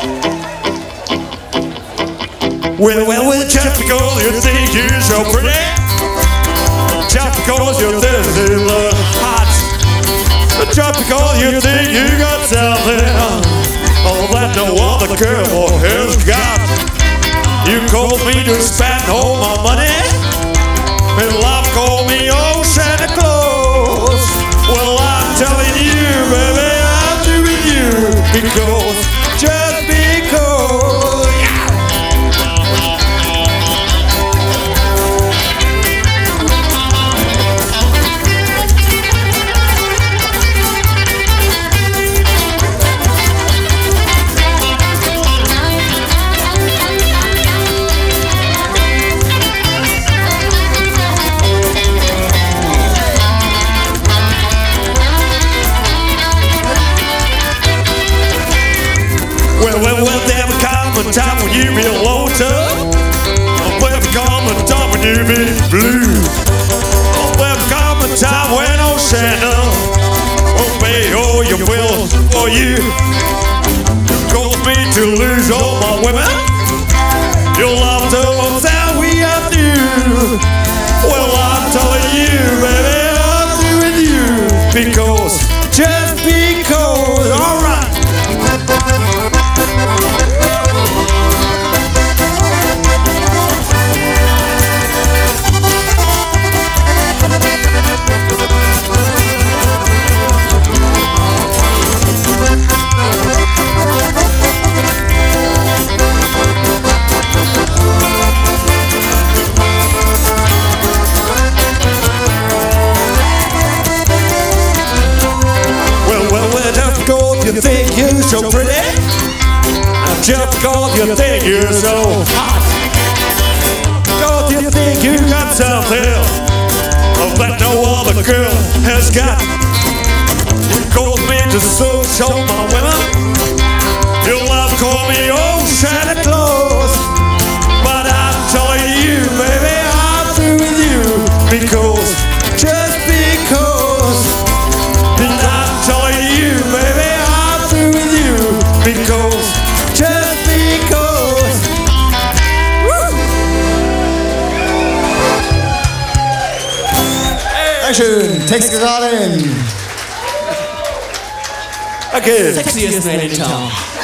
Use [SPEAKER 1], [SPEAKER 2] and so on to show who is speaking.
[SPEAKER 1] Well, just because you think you're so pretty, just because you think you look hot, just because you think you got something that no other girl has got. You called me to spend all my money, and love called me old Santa Claus. Well, I'm telling you, baby, I'm doing you because, just because. Well, there will come a time when you be lonesome. There will come a time when you be blue. There will come a time when old Santa will pay all your bills for you. You caused me to lose all my women. Your love told that we have to. Well, I'm telling you, baby, I'm doing you because, just because. All right. You think you're so pretty, and just because you think you're so hot, because you think you got something that no other girl has got. You called me to show my women. Your love called me old Santa Claus, but I'm telling you, baby, I'm through with you because, just because. And I'm telling you, baby, because, just because. Woo!
[SPEAKER 2] Dankeschön, Text gerade in.
[SPEAKER 1] Okay.
[SPEAKER 3] Sexiest man in town.